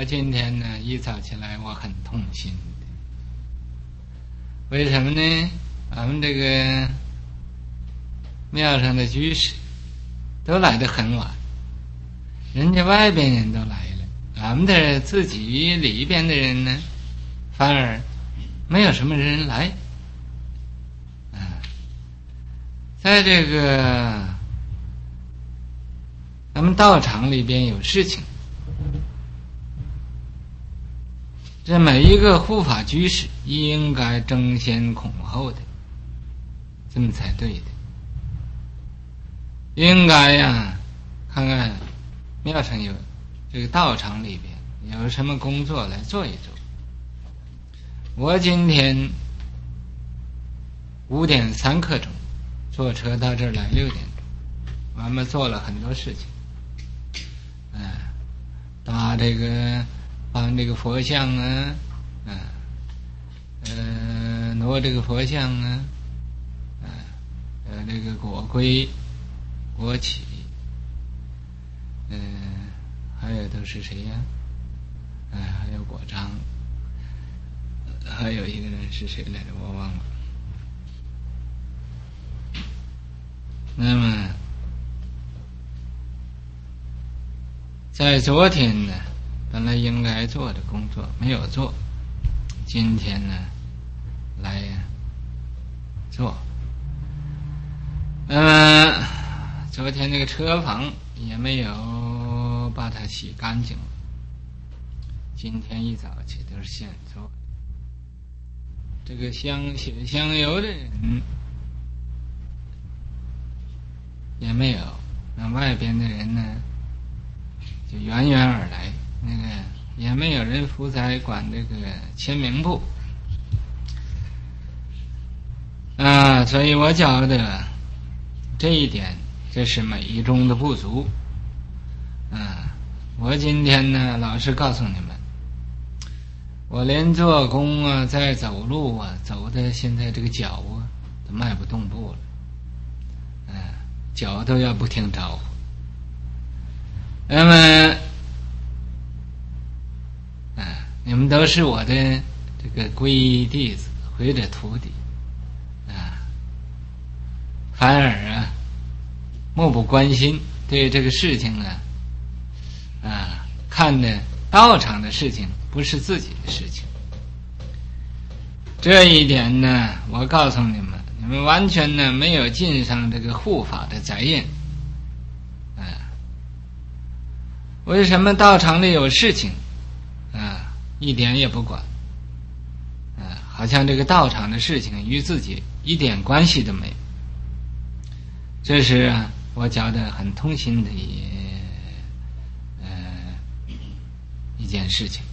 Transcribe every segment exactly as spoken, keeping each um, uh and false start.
我今天呢一早起来我很痛心的，为什么呢？俺们这个庙上的居士都来得很晚，人家外边人都来了，俺们的自己里边的人呢反而没有什么人来啊。在这个咱们道场里边有事情，这每一个护法居士应该争先恐后的，这么才对的。应该呀，看看庙上有这个道场里边有什么工作来做一做。我今天五点三刻钟坐车到这儿来，六点钟，我们做了很多事情，嗯、呃，搭这个帮这个佛像啊，嗯、呃，呃，挪这个佛像啊，呃，呃，这个果龟、国旗，嗯、呃，还有都是谁呀？哎、呃，还有果章，还有一个人是谁来着？我忘了。那么，在昨天呢，本来应该做的工作没有做，今天呢，来做。那么，昨天那个车房也没有把它洗干净，今天一早起都是现做。这个香写香油的人也没有，那外边的人呢就源源而来，那个也没有人负责管这个签名簿啊，所以我觉得这一点这是美中的不足啊。我今天呢老实告诉你们，我连做工啊在走路啊走的现在这个脚啊都迈不动步了，嗯、啊，脚都要不听招呼。那么啊，你们都是我的这个皈依弟子或者徒弟啊，反而啊漠不关心，对这个事情啊啊看的道场的事情不是自己的事情。这一点呢，我告诉你们，你们完全呢没有尽上这个护法的责任。啊，为什么道场里有事情啊一点也不管，啊，好像这个道场的事情与自己一点关系都没有。这是啊我觉得很痛心的一呃一件事情。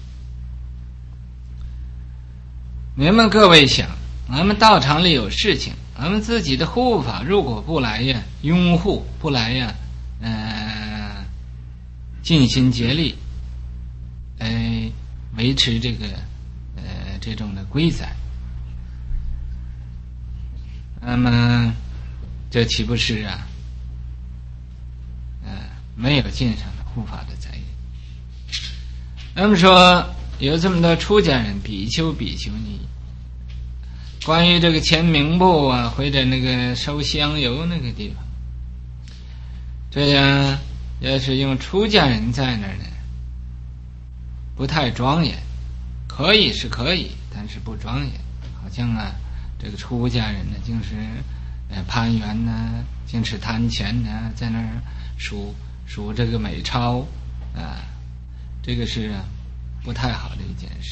你们各位想，俺们道场里有事情，俺们自己的护法如果不来呀，拥护不来呀，呃，尽心竭力来维持这个呃这种的规则，那么这岂不是啊呃没有尽上的护法的责任？那么说有这么多出家人比丘比丘尼，关于这个签名簿啊或者那个收香油那个地方，这样要是用出家人在那儿呢不太庄严，可以是可以，但是不庄严。好像啊这个出家人呢竟是呃攀缘呢，竟是贪钱呢，在那儿数数这个美钞啊，这个是啊不太好的一件事。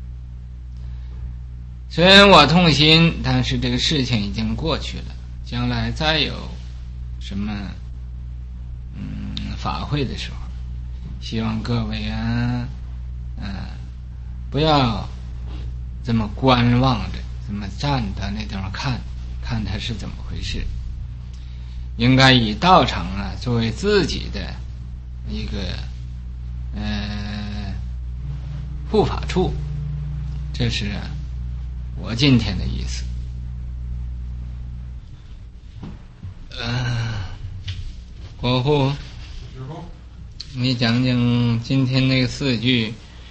虽然我痛心，但是这个事情已经过去了，将来再有什么嗯法会的时候，希望各位啊呃不要这么观望着，这么站在那地方看看它是怎么回事，应该以道场啊作为自己的一个呃护法处，这是啊我今天的意思。呃，国父，你讲讲今天那个四句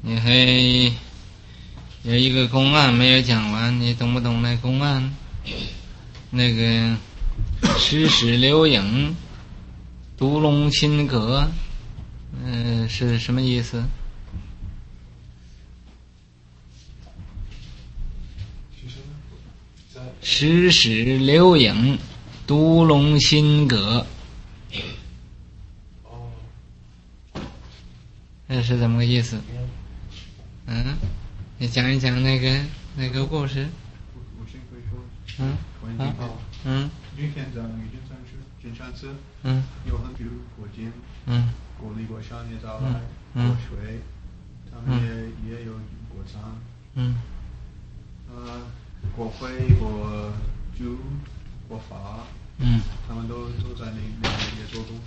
你还有一个公案没有讲完，你懂不懂那公案？那个石室流影，独龙亲阁，嗯、呃，是什么意思？石室流影，独龙心阁，这是怎么个意思？嗯，你讲一讲那个那个故事。 我先可以说， 嗯， 关于好， 嗯， 今天在女金山市金山寺， 嗯， 有很多国经， 嗯， 国立国商也找来， 嗯， 国学，他们也也有国藏， 嗯， 呃，国徽、国主、国法， 嗯， 他们都都在那那里也做工。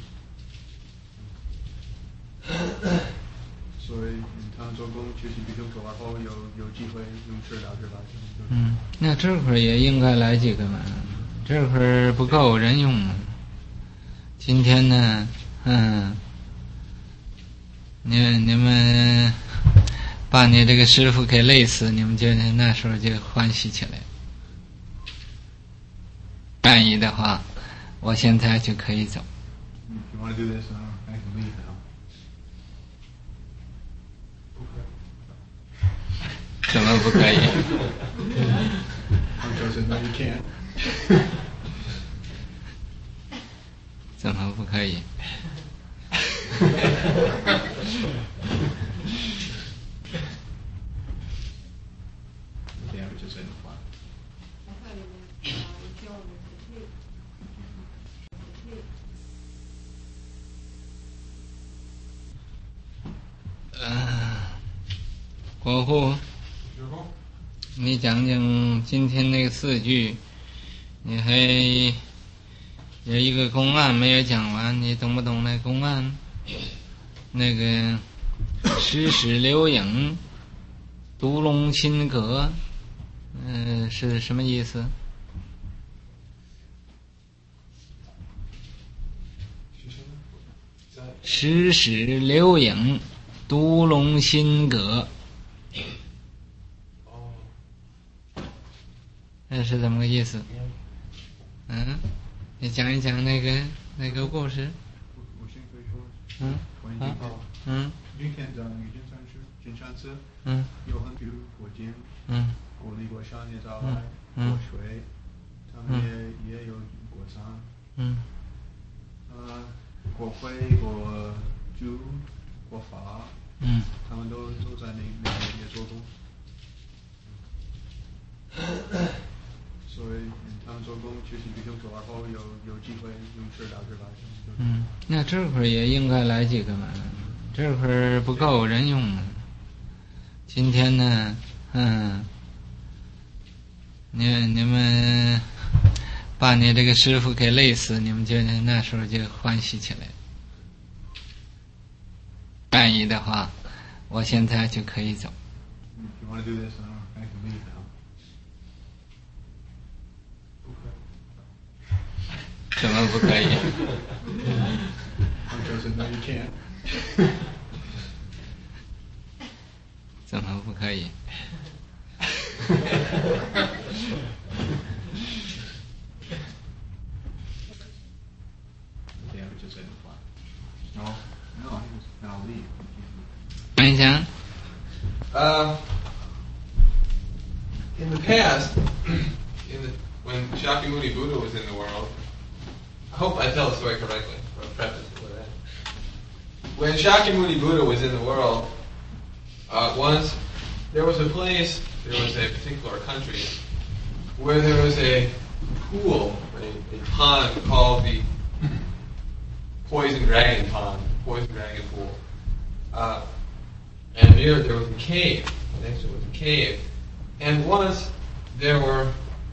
所以他们做工学习比较多，然后有有机会能吃到这吧？ 嗯，那这会儿也应该来几个嘛，这会儿不够人用啊。今天呢，嗯，你你们把你这个师傅给累死，你们就那时候就欢喜起来。愿意的话，我现在就可以走。 You want to do this? Uh, I can leave now. 怎么不可以？ Uncle said, no, you can't. 怎么不可以？ The damages in the flat. 呃，国护，你讲讲今天那个四句，你还有一个公案没有讲完，你懂不懂那公案？那个石室流影，独龙亲阁，嗯、呃，是什么意思？石室流影，独龙心阁，这是怎么个意思？嗯，你讲一讲那个那个故事。 我先可以说， 嗯， 关于好， 嗯， 今天在女金山市金山寺， 嗯， 有很多国经， 嗯， 国立国商也找来， 嗯， 国学，他们也也有国藏， 嗯， 呃，国徽、国主、国法， 嗯， 他们都都在那那里也做工。所以他们做工学习比较多，然后有有机会能吃到这吧？ 嗯，那这会儿也应该来几个嘛，这会儿不够人用啊。今天呢，嗯，你你们把你这个师傅给累死，你们就那时候就欢喜起来。愿意的话，我现在就可以走。 You want to do this? Uh, I can leave now. 怎么不可以？ Uncle said, no, you can't. 怎么不可以？ The damages in the flat. No, no, he was now leave. 讲一讲。 Uh, in the past, in the, when Shakyamuni Buddha was in the world, I hope I tell the story correctly, or preface it with that. When Shakyamuni Buddha was in the world, uh, once there was a place, there was a particular country, where there was a pool, a, a pond called the Poison Dragon Pond, Poison Dragon Pool. Uh, and near there was a cave. Next to it was a cave. And once there were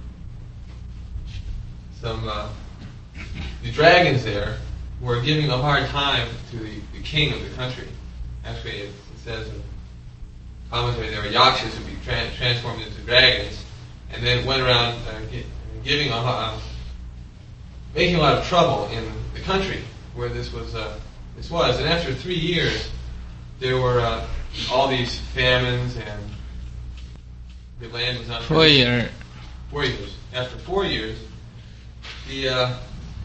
some uh, the dragons there were giving a hard time to the, the king of the country. Actually, it, it says in commentary there were yakshas who be tra- transformed into dragons, and then went around uh, gi- giving a uh, making a lot of trouble in the country where this was uh, this was. And after three years, there were uh, all these famines and the land was unproductive. Four year. Four years. After four years, the uh,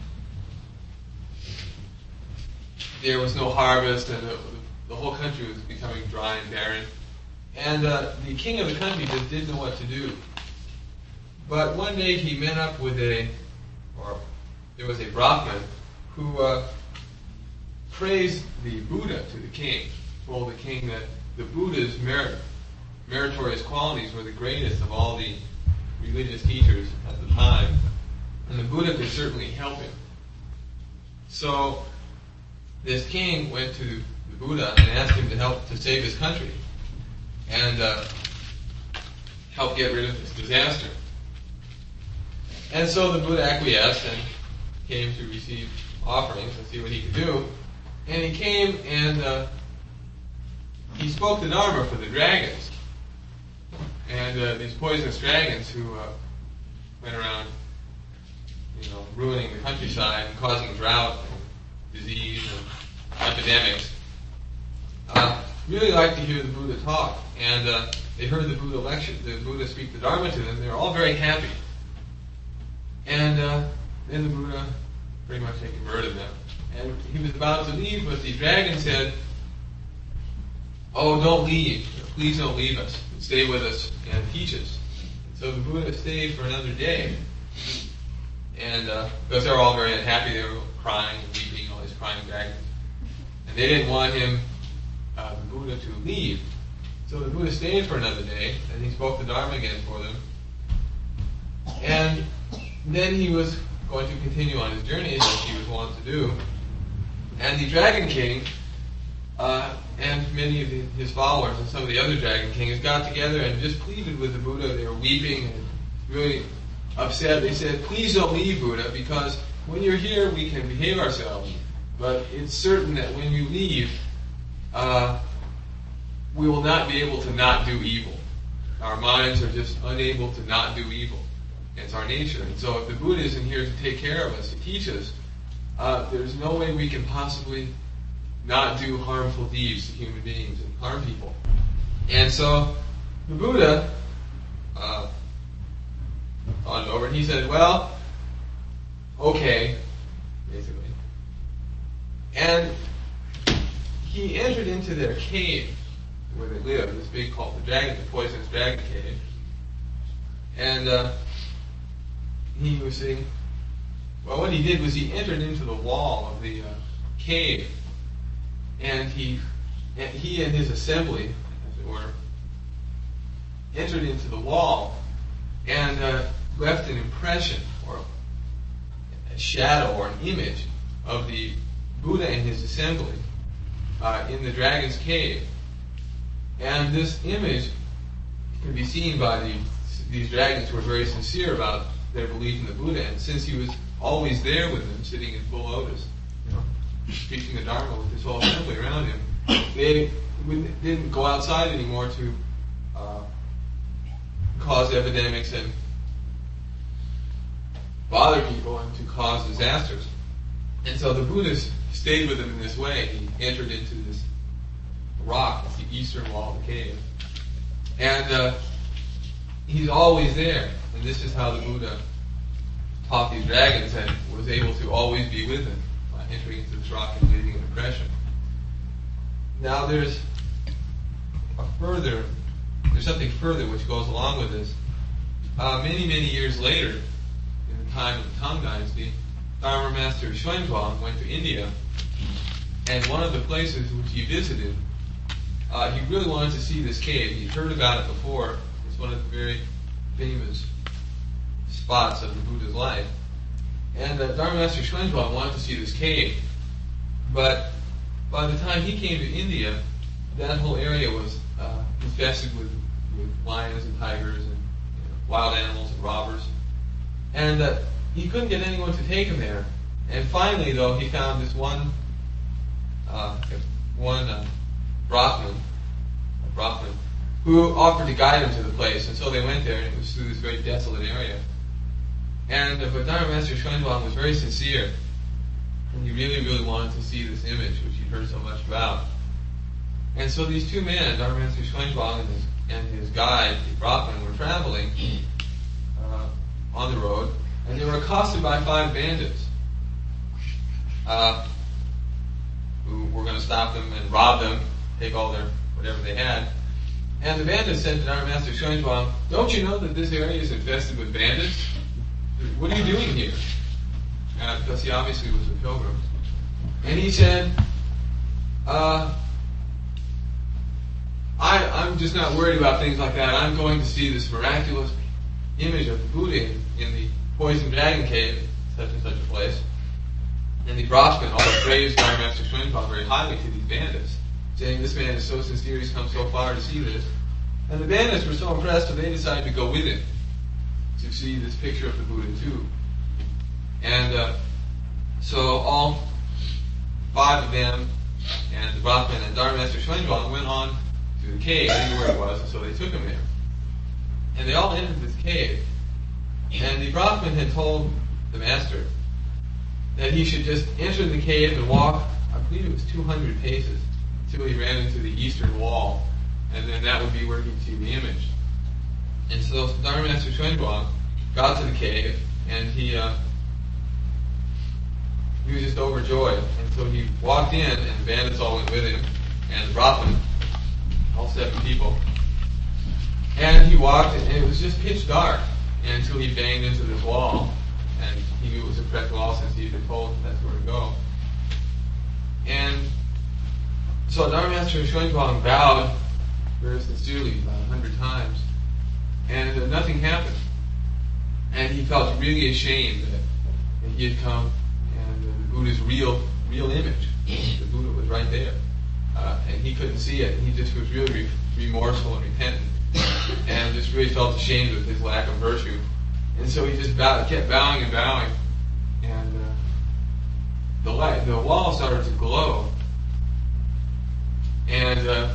there was no harvest, and the, the whole country was becoming dry and barren. And uh, the king of the country just didn't know what to do. But one day he met up with a, or there was a Brahmin who uh, praised the Buddha to the king, told the king that the Buddha's merit, meritorious qualities were the greatest of all the religious teachers at the time, and the Buddha could certainly help him. So this king went to the Buddha and asked him to help to save his country and uh, help get rid of this disaster. And so the Buddha acquiesced and came to receive offerings and see what he could do. And he came and uh, he spoke the Dharma for the dragons. And uh, these poisonous dragons who uh, went around, you know, ruining the countryside and causing drought and disease and epidemics, uh, really liked to hear the Buddha talk. And uh, they heard the Buddha lecture, the Buddha speak the Dharma to them. They were all very happy. And uh, then the Buddha pretty much converted them. And he was about to leave, but the dragon said, "Oh, don't leave. Please don't leave us. Stay with us and teach us." So the Buddha stayed for another day. And uh, because they were all very unhappy, they were crying and weeping, all these crying dragons. And they didn't want him, uh, the Buddha, to leave. So the Buddha stayed for another day, and he spoke the Dharma again for them. And then he was going to continue on his journey as he was wont to do. And the Dragon King uh, and many of the, his followers and some of the other Dragon Kings got together and just pleaded with the Buddha. They were weeping and really upset. They said, "Please don't leave, Buddha, because when you're here we can behave ourselves. But it's certain that when you leave, uh, we will not be able to not do evil. Our minds are just unable to not do evil. It's our nature. And so if the Buddha isn't here to take care of us, to teach us, uh, there's no way we can possibly not do harmful deeds to human beings and harm people." And so the Buddha uh, thought it over, and he said, "Well, okay," basically. And he entered into their cave where they lived, this big called the dragon, the poisonous dragon cave. And uh, he was saying, well, what he did was he entered into the wall of the uh, cave, and he, and he and his assembly, as it were, entered into the wall and uh, left an impression or a shadow or an image of the Buddha and his assembly uh, in the dragon's cave. And this image can be seen by the, these dragons who were very sincere about their belief in the Buddha, and since he was always there with them, sitting in full lotus, you know, speaking the Dharma with his whole assembly around him, they didn't go outside anymore to uh, cause epidemics and bother people and to cause disasters. And so the Buddha stayed with them in this way. He entered into this rock, it's the eastern wall of the cave. And uh, he's always there. And this is how the Buddha taught these dragons and was able to always be with them by entering into this rock and leaving an impression. Now there's a further, there's something further which goes along with this. Uh, many, many years later, in the time of the Tang Dynasty, Dharma Master Xuanzang went to India, and one of the places which he visited, uh, he really wanted to see this cave. He'd heard about it before. It's one of the very famous spots of the Buddha's life. And uh, Dharma Master Xuanzang wanted to see this cave. But by the time he came to India, that whole area was uh, infested with, with lions and tigers and you know, wild animals and robbers. And uh, he couldn't get anyone to take him there. And finally, though, he found this one uh, one uh, Brahmin, a Brahmin, who offered to guide him to the place. And so they went there, and it was through this very desolate area. And uh, but Dharma Master Xuanzang was very sincere, and he really, really wanted to see this image, which he'd heard so much about. And so these two men, Dharma Master Xuanzang and his, and his guide, Brahman, were traveling uh, on the road, and they were accosted by five bandits uh, who were going to stop them and rob them, take all their whatever they had. And the bandits said to Dharma Master Xuanzang, "Don't you know that this area is infested with bandits? What are you doing here?" Uh, because he obviously was a pilgrim. And he said, uh, I, I'm just not worried about things like that. I'm going to see this miraculous image of the Buddha in, in the Poison Dragon Cave, such and such a place. And the Brahman all praised Dharma Master Xuanzang very highly to these bandits, saying, "This man is so sincere, he's come so far to see this." And the bandits were so impressed that they decided to go with him to see this picture of the Buddha too. And uh, so all five of them and the Brahman and Dharma Master Xuanzang went on to the cave, they knew where it was, and so they took him there. And they all entered this cave. And the Brahman had told the master that he should just enter the cave and walk, I believe it was two hundred paces, until he ran into the eastern wall, and then that would be where he'd see the image. And so Dharma Master Xuanzang got to the cave, and he uh, he was just overjoyed. And so he walked in, and the bandits all went with him, and the Brahman, all seven people. And he walked, and it was just pitch dark until he banged into this wall. And he knew it was a correct wall since he had been told that's where to go. And so Dharma Master Xuanzang bowed very sincerely about a hundred times, and uh, nothing happened. And he felt really ashamed that, that he had come, and uh, the Buddha's real, real image, the Buddha was right there, uh, and he couldn't see it. And he just was really re- remorseful and repentant, and just really felt ashamed of his lack of virtue. And so he just bowed, kept bowing and bowing, and uh, the light, the wall started to glow, and uh,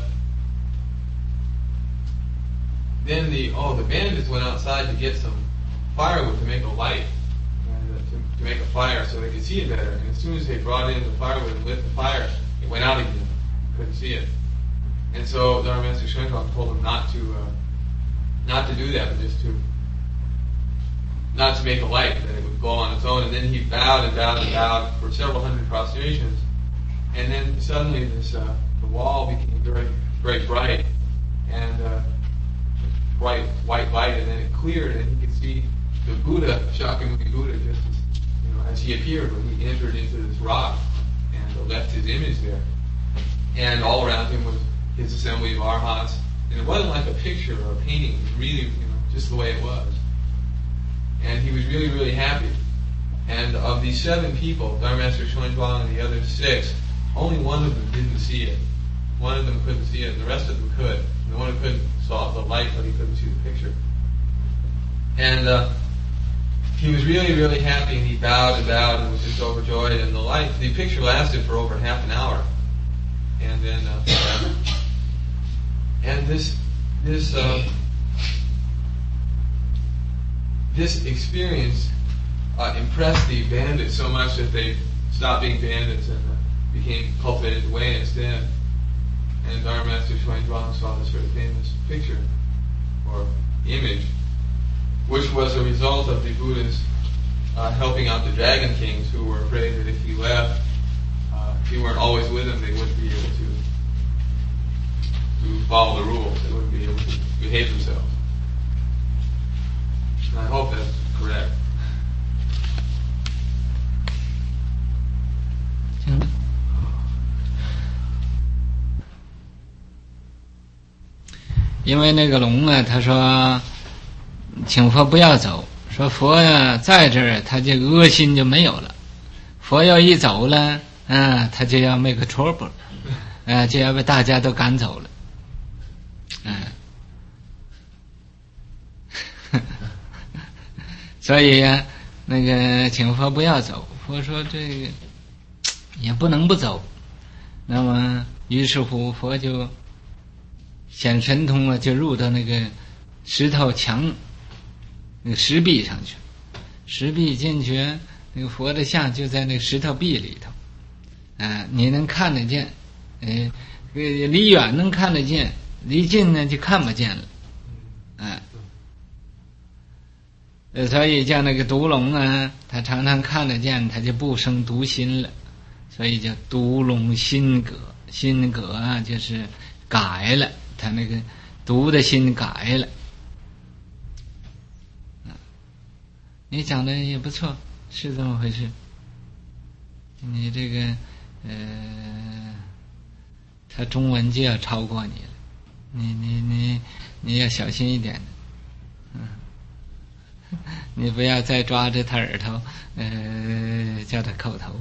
then the oh the bandits went outside to get some firewood to make a light, and, uh, to, to make a fire so they could see it better. And as soon as they brought in the firewood and lit the fire, it went out again. Couldn't see it. And so Dharma Master Xuanzang told them not to uh, not to do that, but just to not to make a light, that it would glow on its own. And then he bowed and bowed and bowed for several hundred prostrations, and then suddenly this uh, the wall became very very bright, and uh, bright white light, and then it cleared, and he could see the Buddha, Shakyamuni Buddha, just as, you know, as he appeared when he entered into this rock and left his image there. And all around him was his assembly of arhats, and it wasn't like a picture or a painting. It was really, you know, just the way it was. And he was really, really happy. And of these seven people, Dharma Master Xuanzang and the other six, only one of them didn't see it. One of them couldn't see it, and the rest of them could. And the one who couldn't saw the light, but he couldn't see the picture. And uh, he was really, really happy, and he bowed and bowed and was just overjoyed. And the light, the picture lasted for over half an hour. And then, uh, and this, this, uh, this experience uh, impressed the bandits so much that they stopped being bandits and uh, became cultivated away instead. And Dharma Master Xuanzang saw this very famous picture or image, which was a result of the Buddha's uh, helping out the dragon kings who were afraid that if he left, uh, if he weren't always with them, they wouldn't be able to to follow the rules. They wouldn't be able to behave themselves. And I hope that's correct. Mm-hmm. 因为那个龙啊，他说请佛不要走，说佛呀在这儿他这个恶心就没有了，佛要一走了啊，他就要 make trouble， 啊，就要被大家都赶走了，嗯、啊，所以呀、啊，那个请佛不要走，佛说这个也不能不走，那么于是乎佛就显神通了，就入到那个石头墙那个石壁上去，石壁进去，那个佛的像就在那个石头壁里头，啊、呃，你能看得见，呃， 离远能看得见，离近呢就看不见了。哎，呃，所以叫那个毒龙啊，他常常看得见，他就不生毒心了，所以叫毒龙心革。心革啊，就是改了，他那个毒的心改了。你讲的也不错，是这么回事。你这个呃，他中文就要超过你了，你你你你要小心一点，嗯，你不要再抓着他耳朵，呃，叫他口头。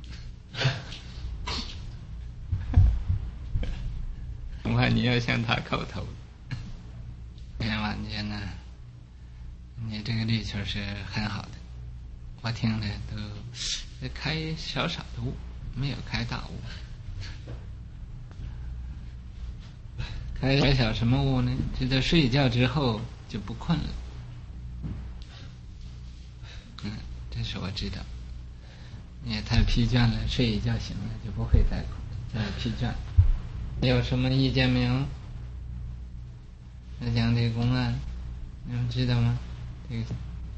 恐怕你要向他口头。天晚间呢，你这个力气是很好的，我听的都开少少的悟，没有开大悟。开小什么悟呢？就在睡觉之后就不困了。嗯，这是我知道。你也太疲倦了，睡一觉醒了就不会再再疲倦。有什么意见没有？来讲这个公案，你们知道吗？这个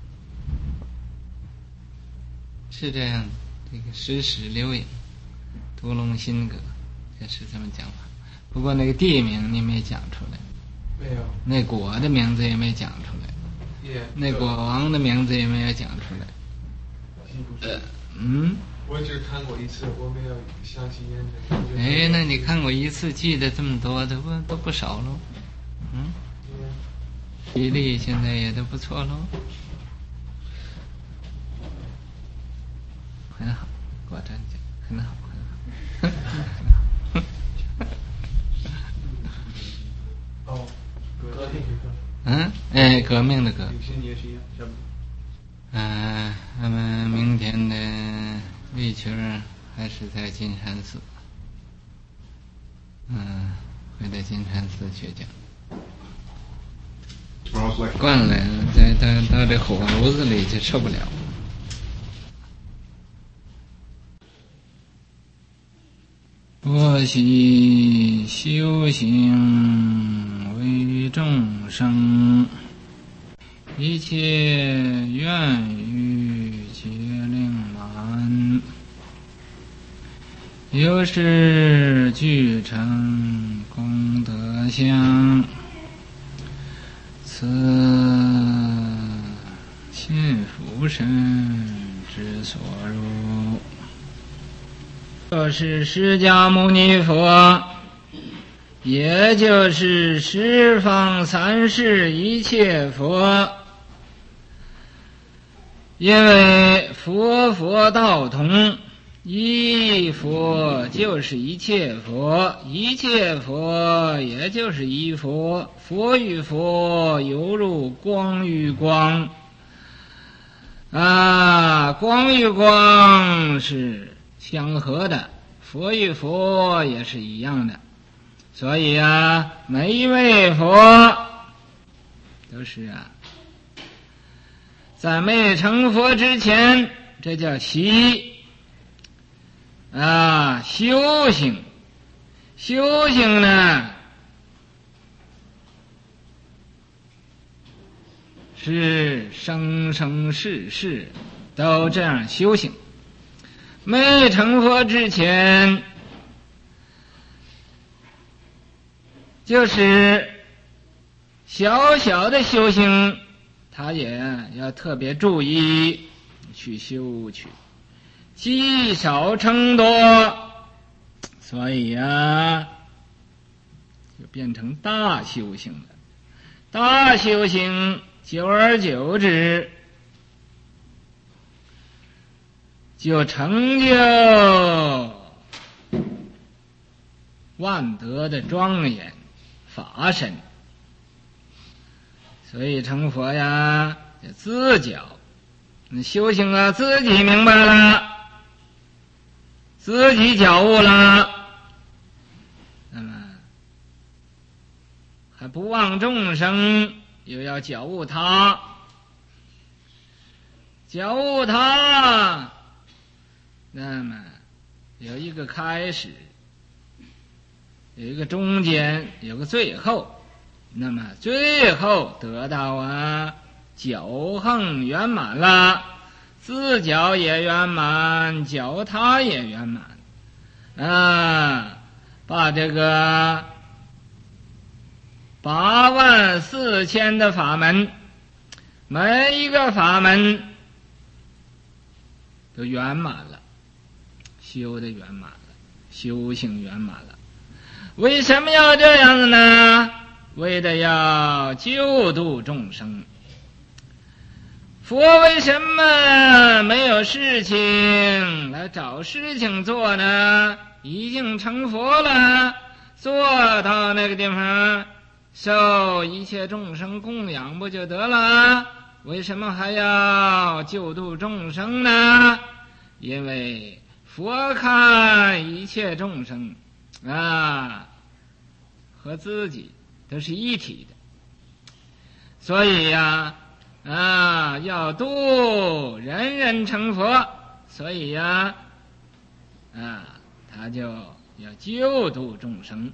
是这样的，这个时时留影，毒龙心阁，这是这么讲法。不过那个地名你没讲出来， 没有。 那国的名字也没讲出来， Yeah, 那国王的名字也没有讲出来。呃，嗯。 我只看过一次，我没有详细研究。 哎，那你看过一次，记得这么多，都不都不少喽。嗯，记忆力现在也都不错喽，很好，果真讲很好，很好，很好。 哦，革命。 嗯，哎，革命的革。 有些你也是一样，差不多。 嗯、呃，那么明天的立群还是在金山寺，嗯，会在金山寺学讲。惯了，在到到这火炉子里就受不了。我昔修行为众生，一切愿欲皆令满，有时具成功德相，此信福神之所入。这是释迦牟尼佛，也就是十方三世一切佛，因为佛佛道同，一佛就是一切佛，一切佛也就是一佛，佛与佛犹如光与光啊，光与光是相合的，佛与佛也是一样的。所以啊，每一位佛都是啊，在没成佛之前，这叫习啊，修行。修行呢，是生生世世都这样修行。没成佛之前，就是小小的修行，他也要特别注意去修去，积少成多，所以啊，就变成大修行了。大修行久而久之，就成就万德的庄严法身。所以成佛呀，就自觉，你修行啊，自己明白了，自己觉悟了，那么还不忘众生，又要觉悟他，觉悟他，那么有一个开始， 有一个中间，有个最后，那么最后得到啊九横圆满了，自脚也圆满，脚他也圆满啊，把这个八万四千的法门，每一个法门都圆满了，修的圆满了，修行圆满了。为什么要这样子呢？为的要救度众生。佛为什么没有事情来找事情做呢？已经成佛了，做到那个地方受一切众生供养不就得了？为什么还要救度众生呢？因为佛看一切众生啊和自己都是一体的，所以呀 啊, 啊要度人人成佛，所以呀 啊, 啊他就要救度众生。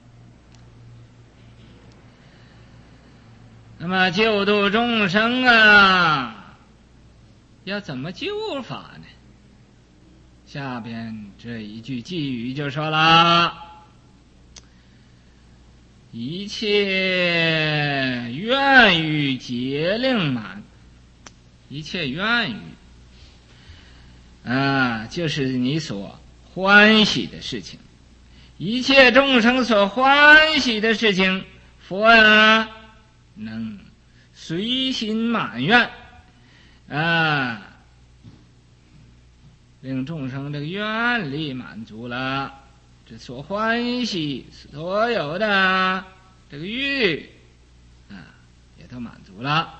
那么救度众生啊，要怎么救法呢？下边这一句寄语就说了：一切愿欲皆令满。一切愿欲啊，就是你所欢喜的事情，一切众生所欢喜的事情，佛啊能随心满愿啊，令众生这个愿力满足了，这所欢喜所有的这个欲啊，也都满足了。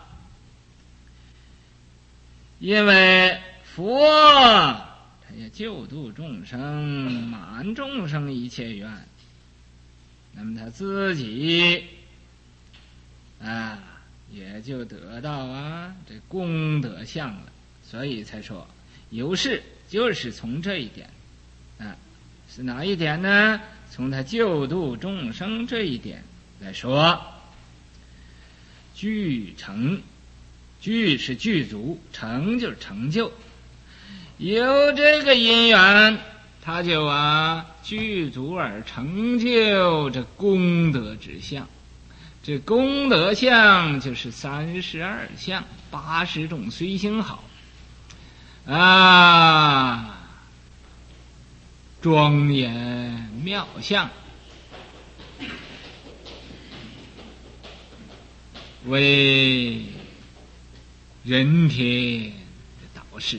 因为佛他也救度众生，满众生一切愿，那么他自己啊也就得到啊这功德相了，所以才说由是就是从这一点啊，是哪一点呢？从他救度众生这一点来说，具成，具是具足，成就是成就，有这个因缘，他就啊具足而成就这功德之相。这功德相就是三十二相，八十种随行好啊，庄严妙相，为人天的导师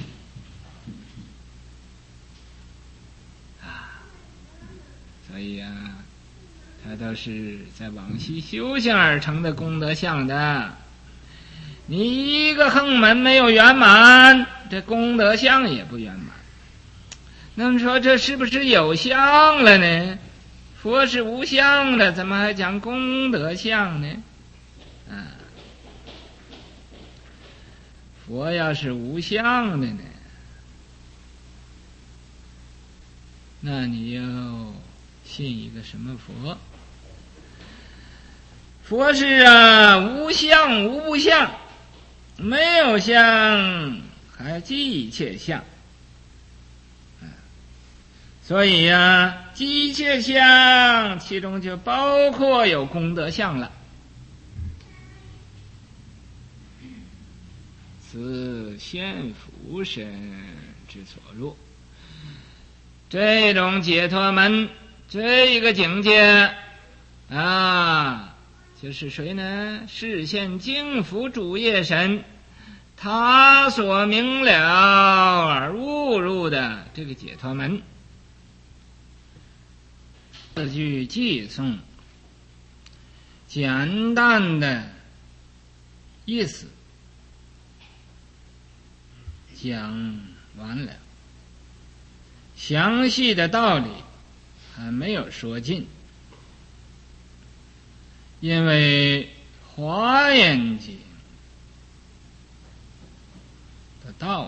啊，所以啊它都是在往昔修行而成的功德相的。你一个横门没有圆满，这功德相也不圆满。那么说这是不是有相了呢？佛是无相的，怎么还讲功德相呢？啊，佛要是无相的呢，那你要信一个什么佛？佛是啊无相无不相，没有相还即一切相，所以呀、啊，即一切相其中就包括有功德相了。此现福身之所入，这种解脱门，这一个境界啊，就是谁呢？示现净福主业神，他所明了而悟入的这个解脱门。这句寄颂简单的意思讲完了，详细的道理还没有说尽，因为华严经的道理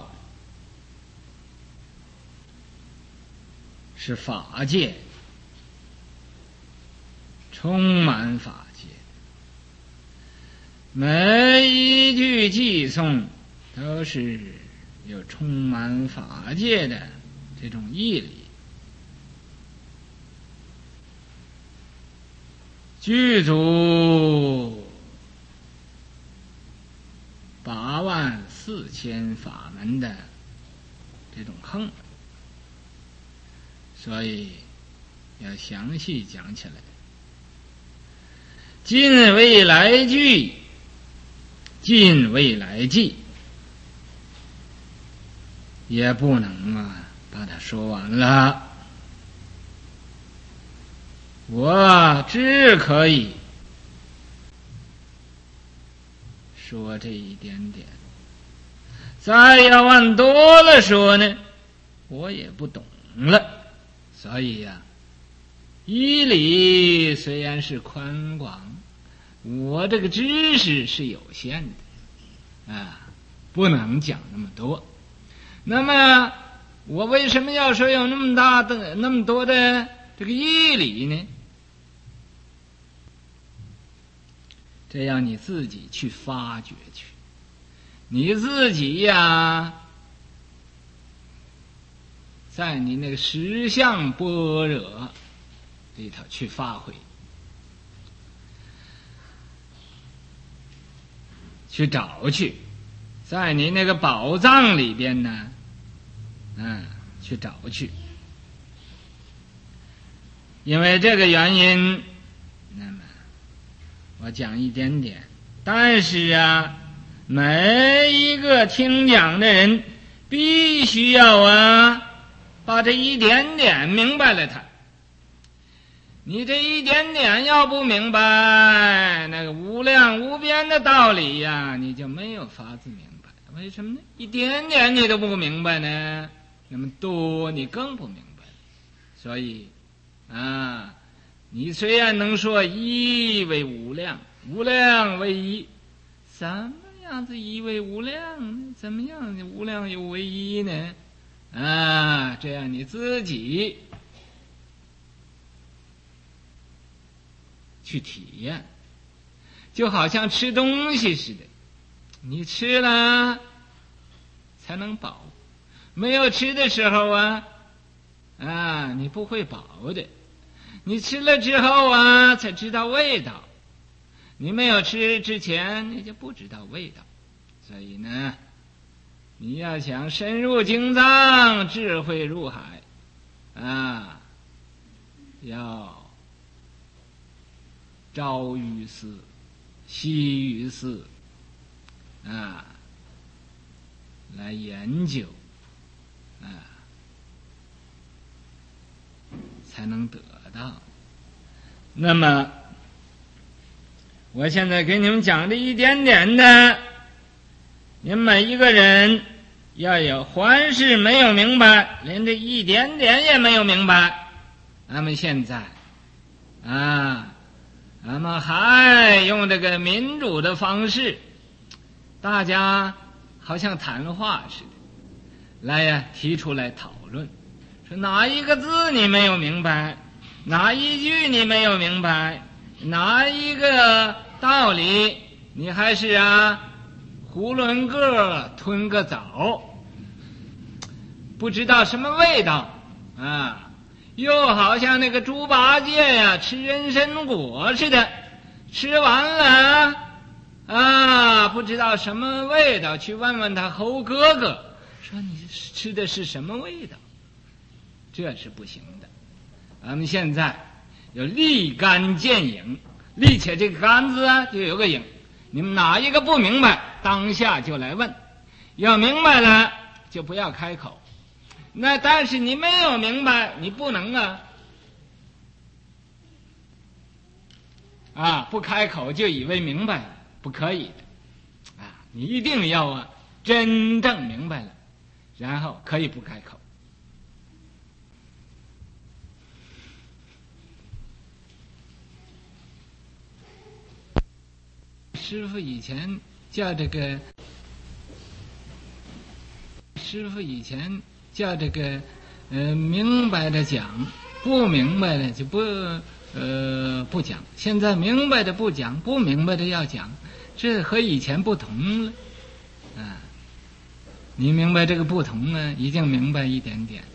是法界， 充满法界，每一句偈颂都是有充满法界的这种义理。具足八万四千法门的这种横，所以要详细讲起来。尽未来句，尽未来偈，也不能啊把它说完了。我只可以说这一点点，再要往多了说呢，我也不懂了。所以呀、啊，义理虽然是宽广，我这个知识是有限的啊，不能讲那么多。那么我为什么要说有那么大的那么多的这个义理呢？这要你自己去发掘去，你自己呀，在你那个实相般若里头去发挥，去找去，在你那个宝藏里边呢，嗯，去找去。因为这个原因，那么我讲一点点，但是啊，每一个听讲的人必须要啊把这一点点明白了它。你这一点点要不明白那个无量无边的道理呀，你就没有法子明白。为什么呢？一点点你都不明白呢，那么多你更不明白。所以啊，你虽然能说一为无量，无量为一，什么样子一为无量呢？怎么样无量又为一呢？啊，这样你自己去体验，就好像吃东西似的，你吃了才能饱，没有吃的时候啊啊，你不会饱的。你吃了之后啊，才知道味道。你没有吃之前，你就不知道味道。所以呢，你要想深入经藏，智慧入海啊，要朝于斯，夕于斯啊，来研究啊，才能得到。那么我现在给你们讲的一点点的，你们每一个人要有凡是没有明白，连这一点点也没有明白，那么现在啊，那么还用这个民主的方式，大家好像谈话似的来呀、啊、提出来讨论，说哪一个字你没有明白，哪一句你没有明白，哪一个道理你还是啊囫囵个吞个枣，不知道什么味道啊，又好像那个猪八戒呀吃人参果似的，吃完了啊不知道什么味道，去问问他猴哥哥，说你吃的是什么味道，这是不行的。咱们现在有立竿见影，立起这个杆子啊就有个影，你们哪一个不明白当下就来问，要明白了就不要开口。那但是你没有明白，你不能啊啊不开口就以为明白了，不可以的啊！你一定要啊真正明白了，然后可以不开口。师父以前叫这个，师父以前叫这个，呃，明白的讲，不明白的就不呃不讲，现在明白的不讲，不明白的要讲，这和以前不同了啊。你明白这个不同呢，已经明白一点点。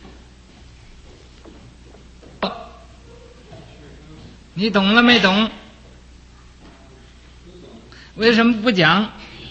你懂了没懂？为什么不讲？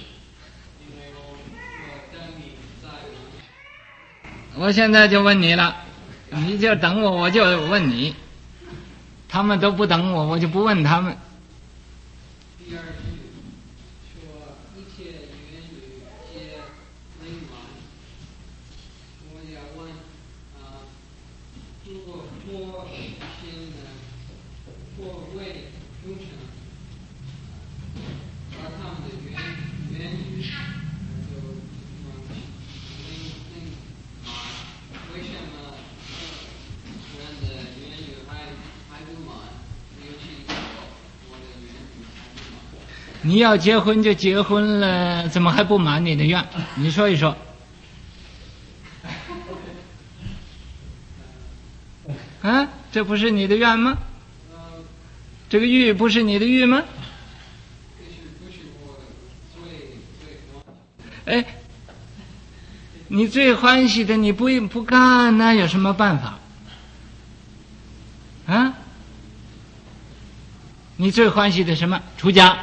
我现在就问你了，你就等我，我就问你。他们都不等我，我就不问他们。 第二句说一切言语皆灵丸，我要问啊，如果佛心呢，佛为众生，把他们的言言语就灵灵丸，为什么人的言语还还不满？尤其我的言语还不满。 你要结婚就结婚了，怎么还不满你的愿？你说一说。啊，这不是你的愿吗？这个欲不是你的欲吗？哎，你最欢喜的你不不干，那有什么办法？啊？你最欢喜的什么？出家。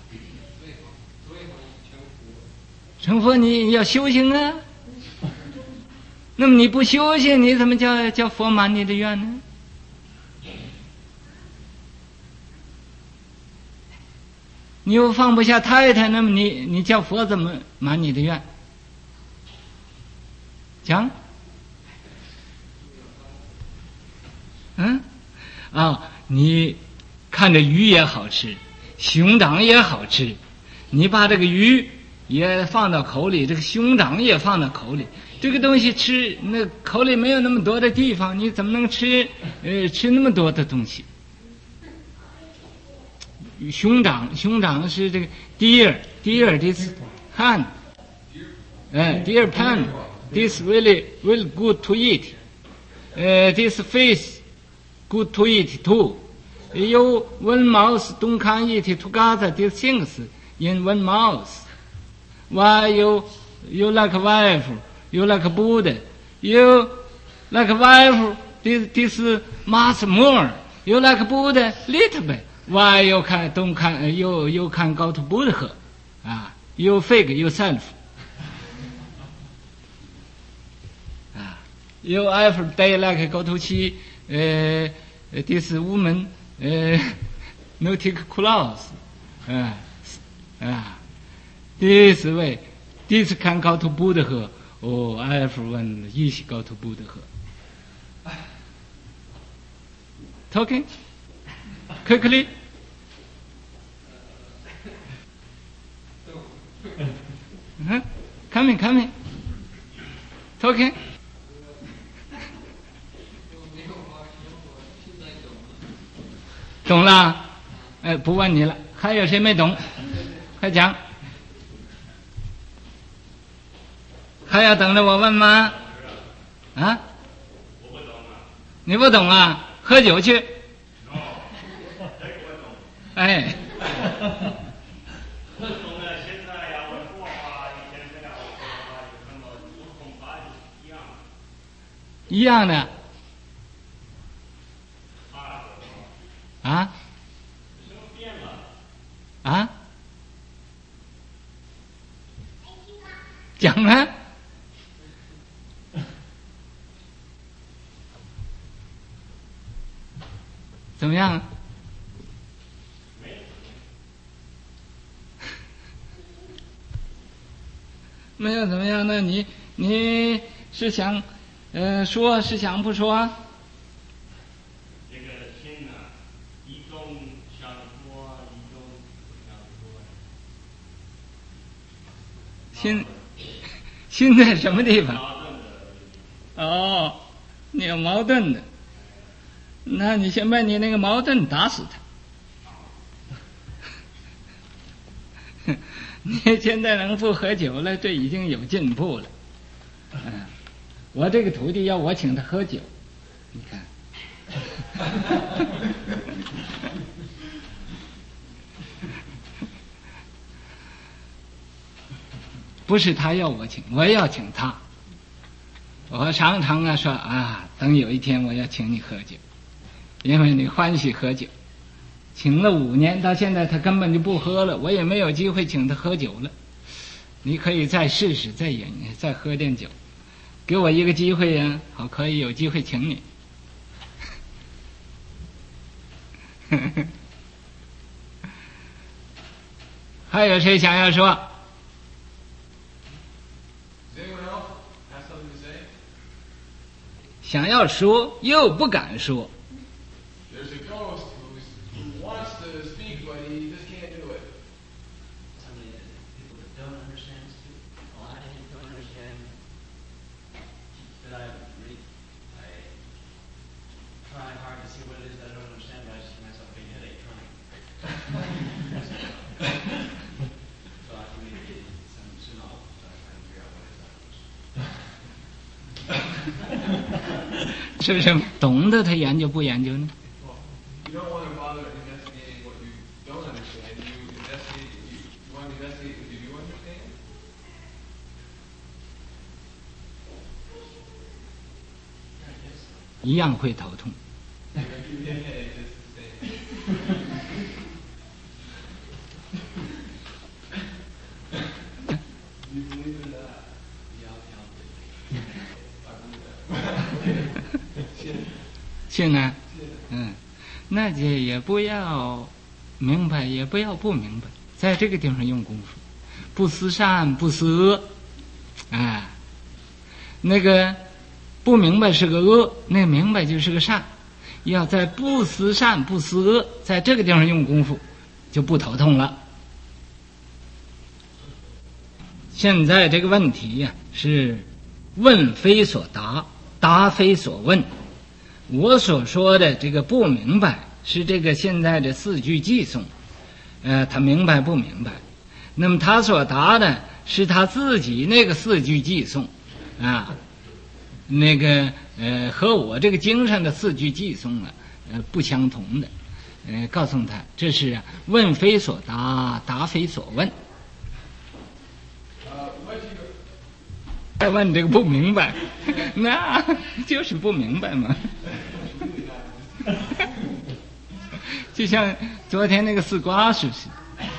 成佛你要修行啊。那么你不修行，你怎么叫叫佛满你的愿呢？你又放不下太太，那么你你叫佛怎么满你的愿？讲，嗯，啊、哦，你看着鱼也好吃，熊掌也好吃，你把这个鱼也放到口里，这个熊掌也放到口里，这个东西吃，那口里没有那么多的地方，你怎么能吃呃吃那么多的东西？熊掌，熊掌是这个 deer deer this hand， 呃 deer pan this really really good to eat， 呃 this fish good to eat too。You one mouse don't can eat together these things in one mouse. Why you you like wife, you like Buddha, you like wife this this much more. You like Buddha little bit.Why you can don't can you you can go to Buddha? Ah, you fake yourself. Ah, you every day like go to see uh, this woman uh, no take clothes. Ah, ah, this way, this can go to Buddha. Oh, everyone easy go to Buddha. Talking quickly.嗯 ，coming coming talking， 懂了？哎，不问你了，还有谁没懂？快讲。还要等着我问吗？啊？我不懂啊。你不懂啊？喝酒去。哎。一样的啊啊讲啊怎么样？没有怎么样？那你你是想呃说是想不说？ 这个心呢，一种想说，一种不想说。 心心在什么地方？哦，你有矛盾的，那你先把你那个矛盾打死他。你现在能不喝酒了，这已经有进步了。嗯，我这个徒弟要我请他喝酒，你看。 不是他要我请，我要请他。我常常啊说啊，等有一天我要请你喝酒，因为你欢喜喝酒。请了五年，到现在他根本就不喝了，我也没有机会请他喝酒了。你可以再试试，再饮，再喝点酒，给我一个机会呀、啊，好，可以有机会请你。还有谁想要说？想要说又不敢说。 There's a ghost who's, who wants to speak, but he just can't do it. Somebody that people that don't understand speak. Well, I don't understand. But I read, I try hard to see what it is that I don't understand, but I just give myself a big headache trying. So I can read some soon I'll start trying to figure out what it is I don't understand. 是不是懂得他研究不研究呢？ You don't want to bother investigating what you don't understand. You investigate. You, you want to investigate what you do understand. 一样会头痛。 Yeah, it's the same. You believe it or not? Yeah, I believe that. 信呢？嗯，那就也不要明白，也不要不明白，在这个地方用功夫，不思善，不思恶，啊，那个不明白是个恶，那个明白就是个善，要在不思善，不思恶，在这个地方用功夫，就不头痛了。现在这个问题呀、啊，是问非所答，答非所问。我所说的这个不明白，是这个现在的四句偈颂，呃，他明白不明白？那么他所答的是他自己那个四句偈颂，啊，那个呃和我这个经上的四句偈颂啊，呃不相同的，呃，告诉他这是问非所答，答非所问。再问这个不明白，那就是不明白嘛。就像昨天那个丝瓜，是不是？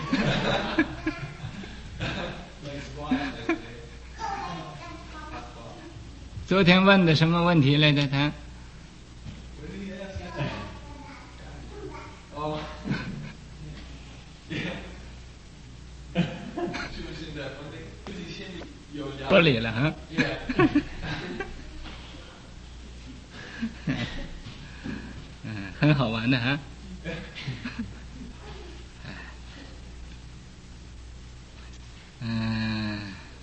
昨天问的什么问题来着？他哦，是不是的？自己心里有了解。 不理了哈。嗯，很好玩的哈。嗯，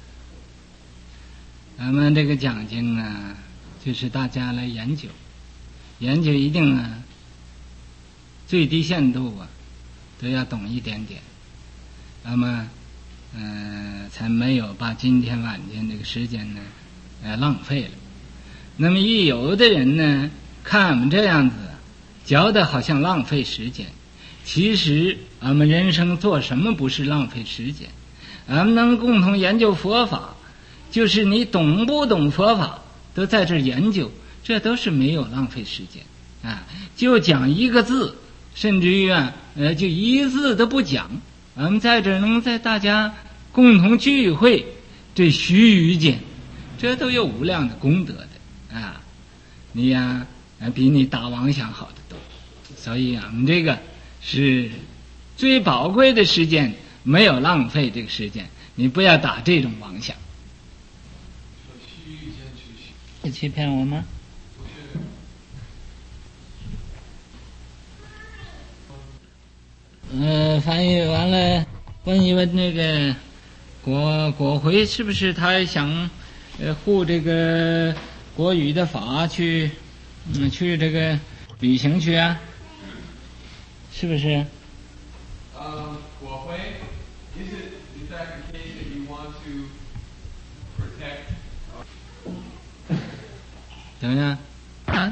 咱们这个讲经啊，就是大家来研究，研究一定啊，最低限度啊，都要懂一点点。那么，嗯、呃，才没有把今天晚间这个时间呢，呃，浪费了。那么，一有的人呢，看我们这样子，觉得好像浪费时间。其实，俺们人生做什么不是浪费时间？俺们能共同研究佛法，就是你懂不懂佛法，都在这研究，这都是没有浪费时间啊！就讲一个字，甚至于啊，呃，就一字都不讲。俺们在这儿能在大家共同聚会，这须臾间，这都有无量的功德的啊！你呀、啊，比你打妄想好得多。所以啊，我们这个是最宝贵的时间，没有浪费这个时间。你不要打这种妄想。你欺骗我吗？呃，翻译完了，问一问那个国国徽是不是他想呃护这个国语的法去嗯去这个旅行去啊？是不是？ 呃，国徽 is it in fact the case that you want to protect? 怎么样？啊？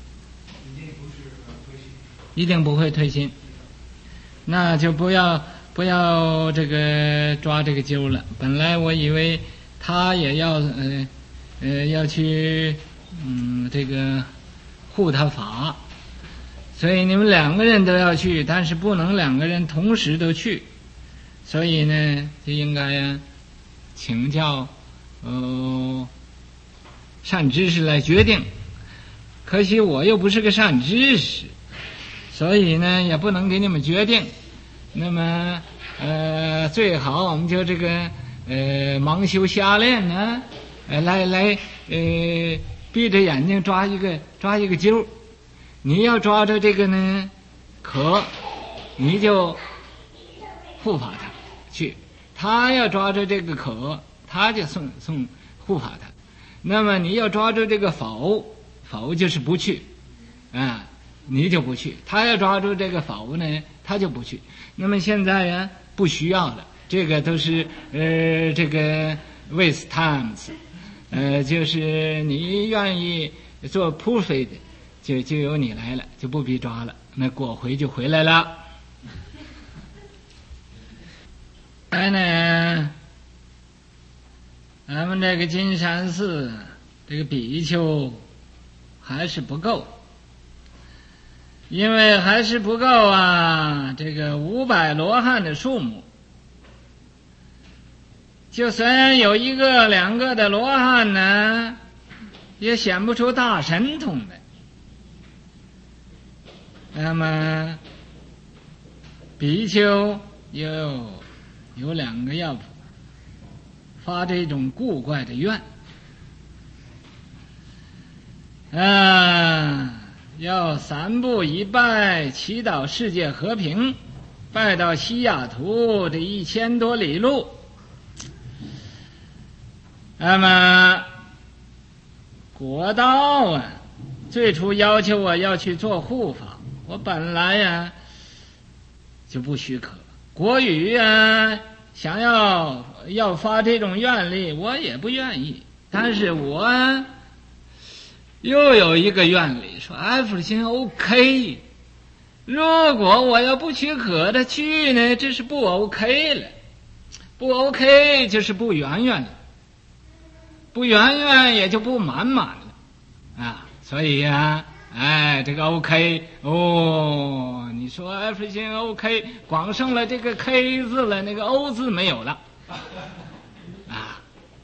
一定不会推心，那就不要不要这个抓这个阄了。本来我以为他也要呃呃要去嗯这个护他法，所以你们两个人都要去，但是不能两个人同时都去，所以呢就应该呀请教呃善知识来决定。可惜我又不是个善知识，所以呢也不能给你们决定。那么呃最好我们就这个呃盲修瞎练呢，呃来来呃闭着眼睛抓一个抓一个阄。你要抓着这个呢可，你就护法他去；他要抓着这个可，他就送送护法他。那么你要抓住这个否，否就是不去啊，你就不去。他要抓住这个否呢，他就不去。那么现在呀不需要了，这个都是呃这个 waste times， 呃就是你愿意做 perfect， 就就由你来了，就不必抓了，那果回就回来了。哎呢，咱们这个金山寺这个比丘还是不够，因为还是不够啊，这个五百罗汉的数目，就算有一个两个的罗汉呢，也显不出大神通来。那么比丘有有两个要发这种古怪的愿啊，要三步一拜，祈祷世界和平，拜到西雅图这一千多里路。那么国道啊，最初要求我要去做护法，我本来呀就不许可。国语啊想要要发这种愿力，我也不愿意。但是我又有一个愿力，说艾弗辛 OK， 如果我要不许可的去呢，这是不 OK 了，不 OK 就是不圆圆了，不圆圆也就不满满了啊。所以呀、啊，哎，这个 OK 哦，你说 everything OK， 光剩了这个 K 字了，那个 O 字没有了啊。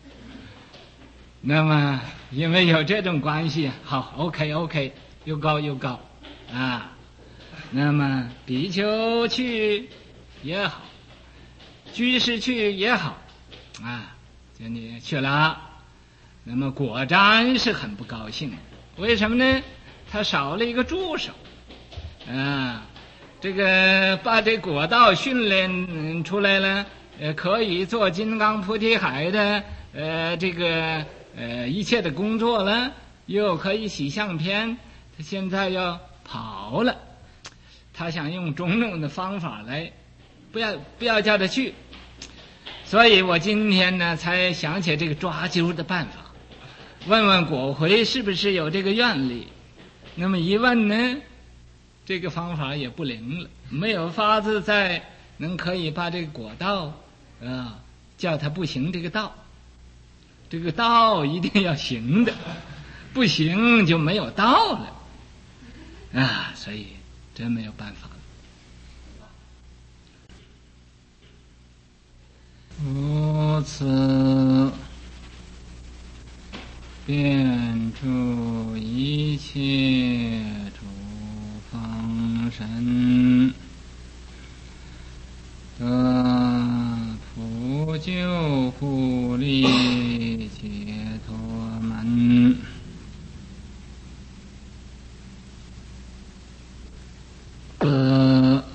那么因为有这种关系，好 OK OK， 又高又高啊。那么比丘去也好，居士去也好啊，就你去了，那么果然是很不高兴。为什么呢？他少了一个助手啊，这个把这果道训练出来了，呃，可以做金刚菩提海的呃这个呃一切的工作了，又可以洗相片，他现在要跑了，他想用种种的方法来不要不要叫他去。所以我今天呢才想起这个抓阄的办法，问问果回是不是有这个愿力。那么一问呢，这个方法也不灵了，没有法子再能可以把这个果道啊叫他不行这个道，这个道一定要行的，不行就没有道了啊，所以真没有办法了。如此遍诸一切诸方神，得普救护利解脱门。呃，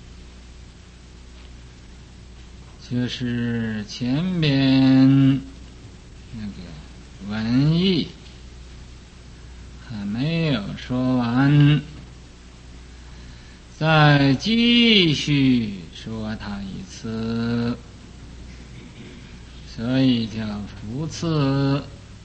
就是前边那个文艺还没有说完，再继续说它一次，所以叫复次。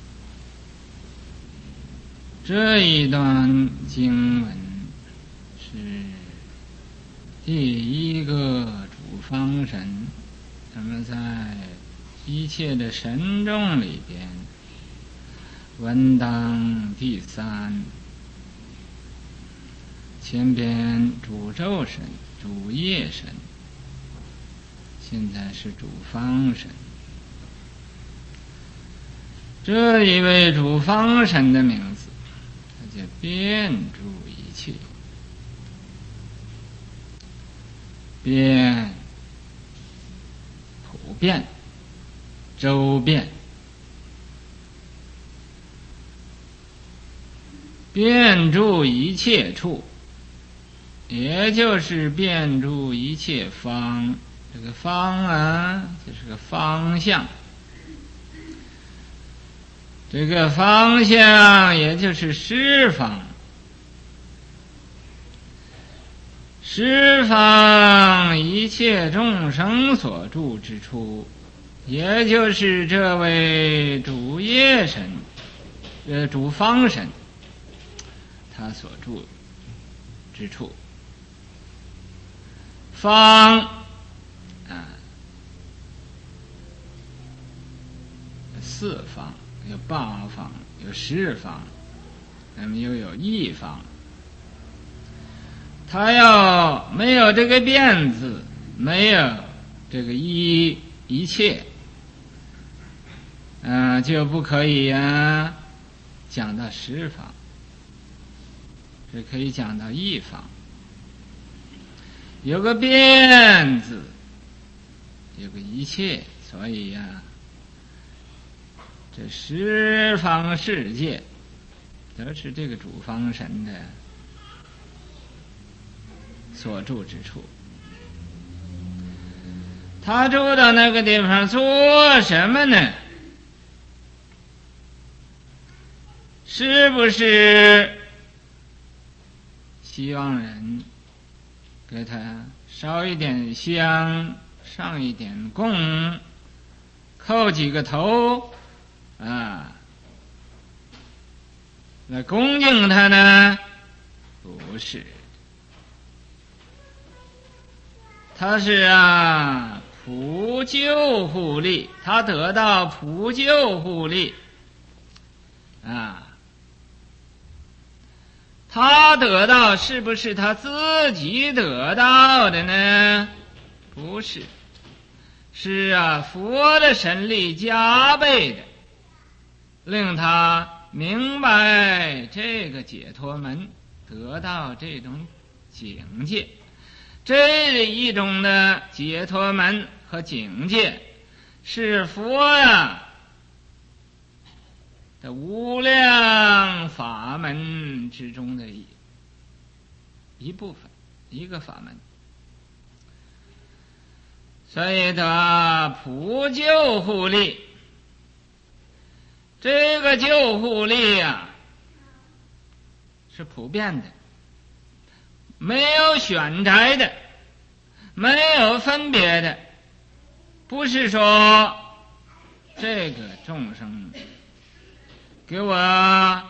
这一段经文是第一个主方神，那么在一切的神众里边，文当第三，前边主咒神、主业神，现在是主方神。这一位主方神的名字，他叫遍诸一切。遍，普遍，周遍，遍诸一切处，也就是遍诸一切方。这个方啊，就是个方向。这个方向也就是十方。十方一切众生所住之处，也就是这位主业神，呃，主方神，他所住之处。方啊，四方，有八方，有十方，那么又有一方。他要没有这个遍字，没有这个一一切，嗯、呃，就不可以啊讲到十方，只可以讲到一方。有个遍字，有个一切，所以呀、啊，这十方世界都是这个主方神的所住之处。他住到那个地方做什么呢？是不是希望人给他烧一点香，上一点供，叩几个头啊，来恭敬他呢？不是，他是啊普救护力，他得到普救护力啊。他得到是不是他自己得到的呢？不是，是啊佛的神力加倍的，令他明白这个解脱门，得到这种境界。这一种的解脱门和境界是佛呀的无量法门之中的一一部分，一个法门。所以他普救护力，这个救护力呀、啊、是普遍的，没有选摘的，没有分别的，不是说这个众生给我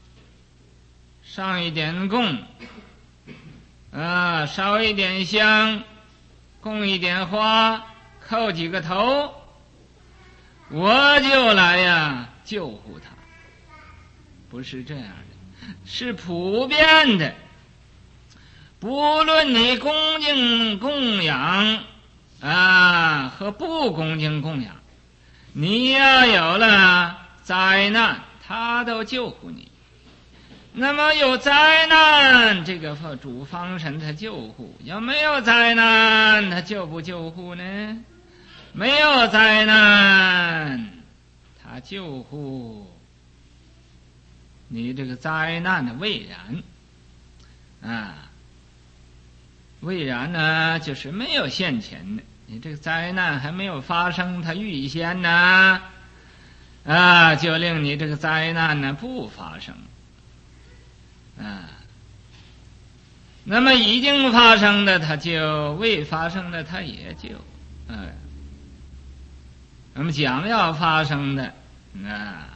上一点供啊，烧一点香，供一点花，叩几个头，我就来呀救护他。不是这样的，是普遍的。不论你恭敬供养啊和不恭敬供养，你要有了灾难，他都救护你。那么有灾难，这个主方神他救护；要没有灾难，他救不救护呢？没有灾难，他救护你这个灾难的未然啊。未然呢，就是没有现前的，你这个灾难还没有发生，它预先呢啊，就令你这个灾难呢不发生啊。那么已经发生的它就，未发生的它也就啊。那么将要发生的啊，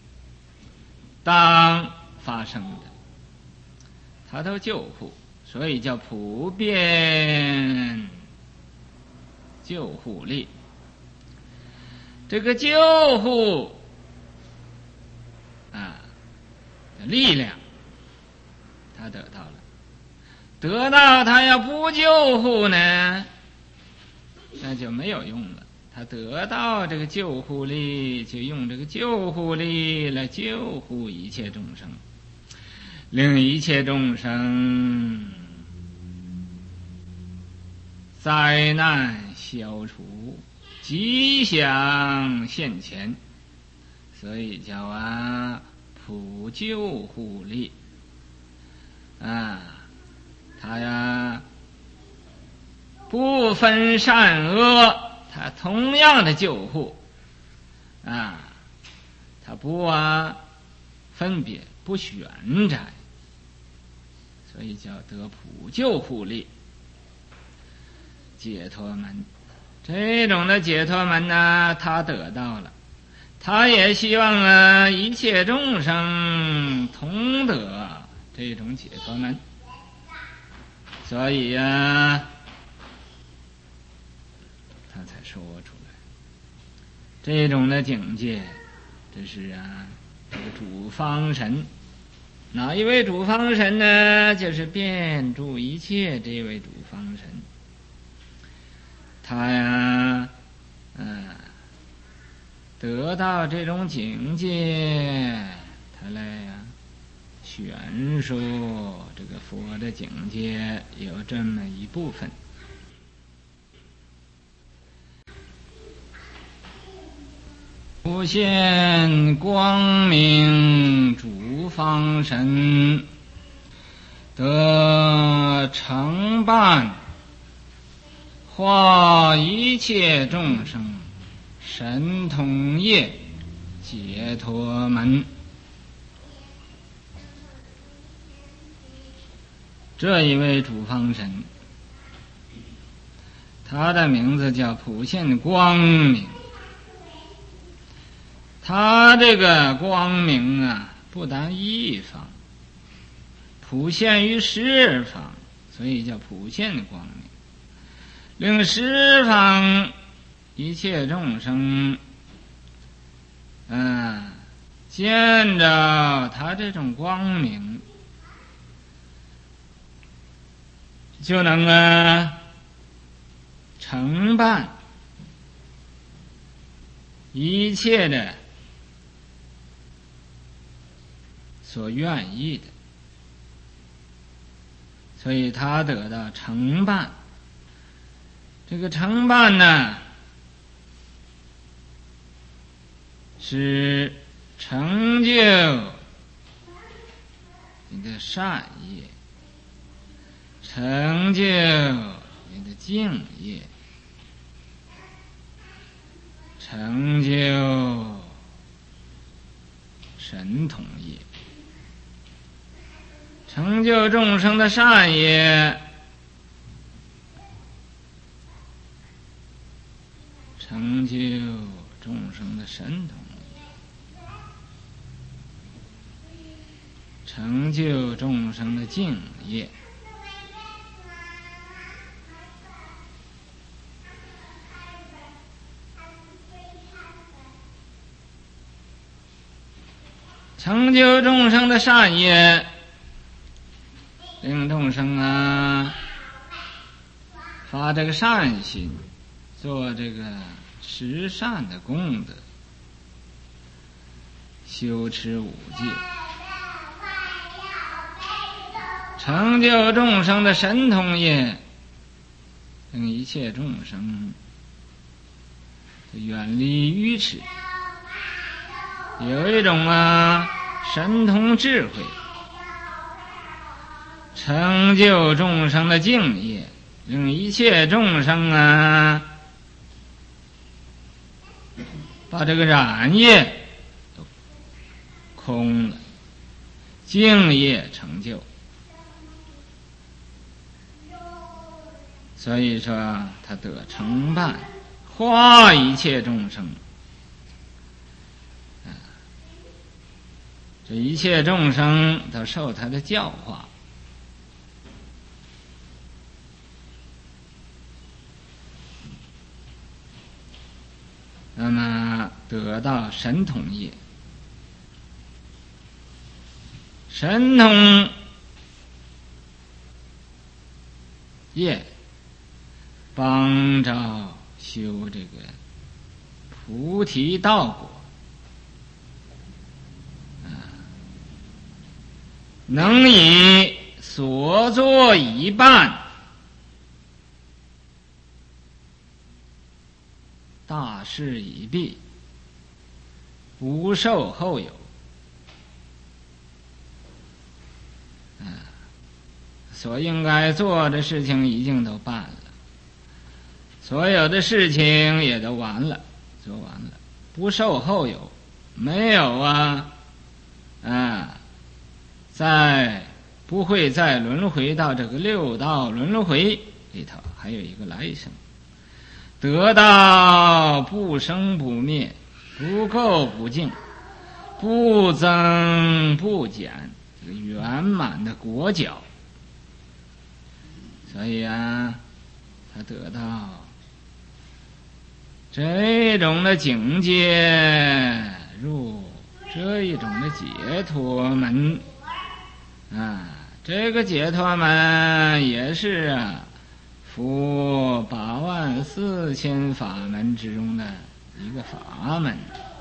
当发生的它都救护，所以叫普遍救护力。这个救护啊的力量，他得到了。得到他要不救护呢，那就没有用了。他得到这个救护力，就用这个救护力来救护一切众生，令一切众生灾难消除，吉祥现前，所以叫啊普救护力啊，他呀不分善恶，他同样的救护啊，他不啊分别不选摘，所以叫得普救护力。解脱门，这种的解脱门呢，他得到了，他也希望啊一切众生同得这种解脱门，所以呀、啊，他才说出来这种的境界。这是啊，这个主方神，哪一位主方神呢？就是遍诸一切这位主方神。他呀，嗯、呃，得到这种境界，他来呀宣说这个佛的境界有这么一部分。无限光明主方神，得承办化一切众生神通业解脱门。这一位主方神，他的名字叫普现光明。他这个光明啊，不单一方，普现于十方，所以叫普现光明。令十方一切众生，嗯、呃，见着他这种光明，就能啊承办一切的所愿意的，所以他得到承办。这个承办呢，是成就你的善业，成就你的敬业，成就神通业，成就众生的善业，成就众生的神通业，成就众生的敬业。成就众生的善业，令众生啊发这个善心，做这个十善的功德，修持五戒，成就众生的神通业，令一切众生远离愚痴，有一种啊神通智慧，成就众生的敬业，令一切众生啊把这个染业都空了，敬业成就。所以说他得承办化一切众生，这一切众生都受他的教化。 得到神通业。神通业帮着修这个菩提道果，能以所作一半，大事已毕，不受后有。所应该做的事情已经都办了，所有的事情也都完了，做完了，不受后有，没有啊啊，再不会再轮回到这个六道轮回里头，还有一个来生，得到不生不灭，不垢不净，不增不减，这个圆满的果角。所以啊，他得到这种的境界，入这一种的解脱门啊，这个解脱门也是啊，佛八万四千法门之中的一个法门。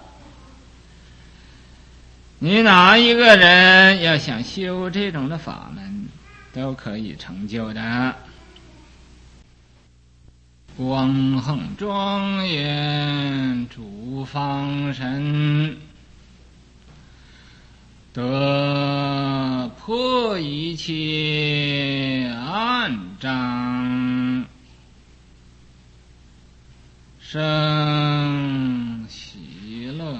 你哪一个人要想修这种的法门，都可以成就的。光横庄严主方神，得破一切暗障，生喜乐，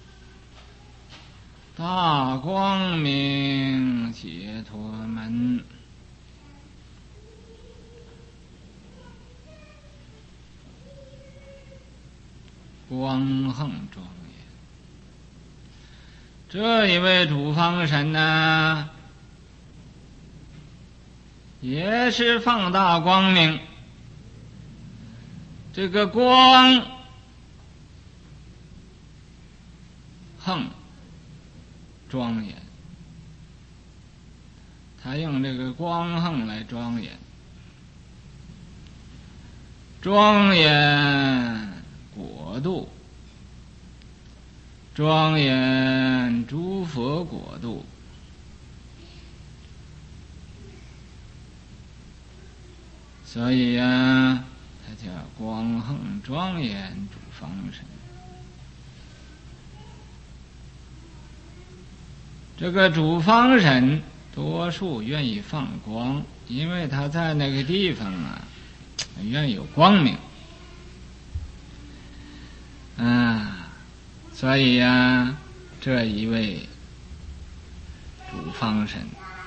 大光明解脱门。光横庄严，这一位主方神呢，也是放大光明。这个光横庄严，他用这个光横来庄严，庄严国度，庄严诸佛国度。所以啊，它叫光横庄严主方神。这个主方神多数愿意放光，因为他在那个地方啊，愿有光明。啊，所以呀、啊，这一位主方神，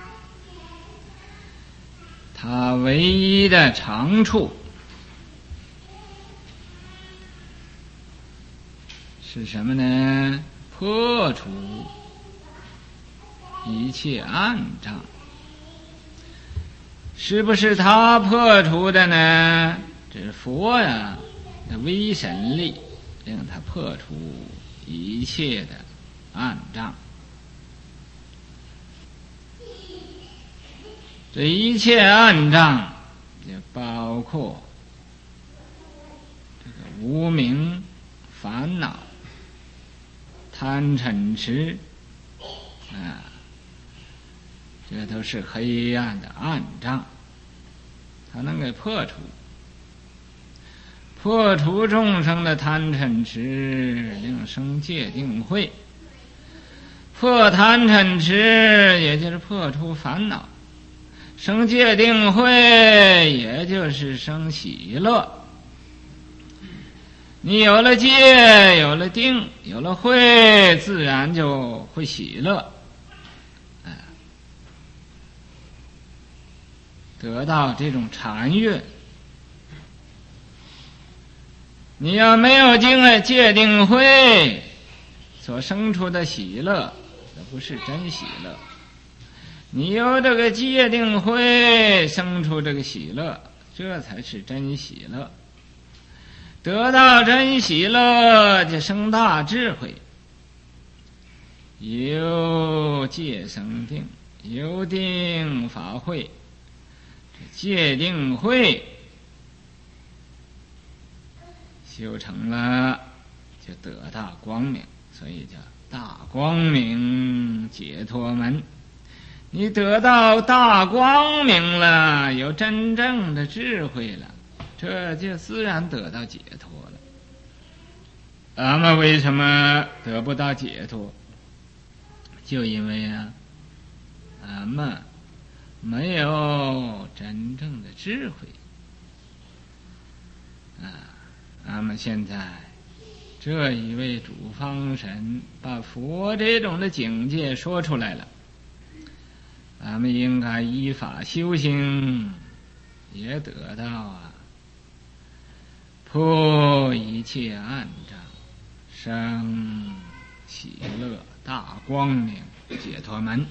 他唯一的长处是什么呢？破除一切暗障。是不是他破除的呢？这是佛呀的威神力，令他破除一切的暗障。这一切暗障也包括这个无明、烦恼、贪嗔痴啊，这都是黑暗的暗障，他能给破除。破除众生的贪嗔痴，令生戒定慧。破贪嗔痴，也就是破除烦恼；生戒定慧，也就是生喜乐。你有了戒，有了定，有了慧，自然就会喜乐，哎，得到这种禅悦。你要没有经了戒定慧，所生出的喜乐，那不是真喜乐。你有这个戒定慧，生出这个喜乐，这才是真喜乐。 得到真喜乐，就生大智慧。由戒生定，由定法慧，这戒定慧修成了，就得大光明，所以叫大光明解脱门。你得到大光明了，有真正的智慧了，这就自然得到解脱了。俺们为什么得不到解脱？就因为啊，俺们没有真正的智慧啊。俺们现在这一位主方神把佛这种的境界说出来了，俺们应该依法修行，也得到啊破一切暗障，生喜乐大光明解脱门。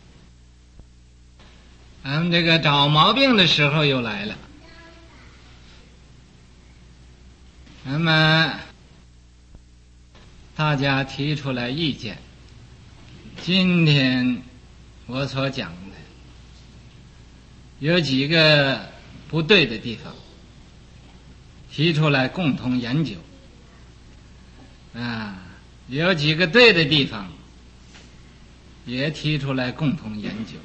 俺们这个找毛病的时候又来了，那么大家提出来意见，今天我所讲的有几个不对的地方，提出来共同研究啊，有几个对的地方也提出来共同研究。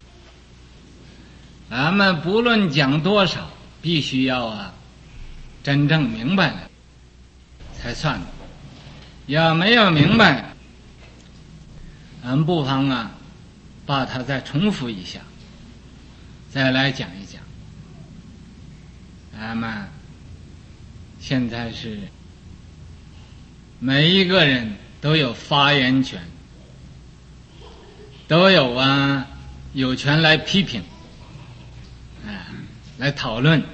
咱们不论讲多少，必须要啊真正明白了才算的。要没有明白，俺们不妨啊把它再重复一下，再来讲一讲。咱们现在是每一个人都有发言权，都有啊有权来批评，啊来讨论，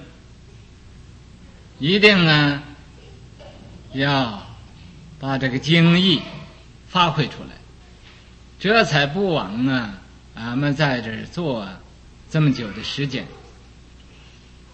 一定啊要把这个精义发挥出来，这才不枉啊俺们在这儿做啊这么久的时间。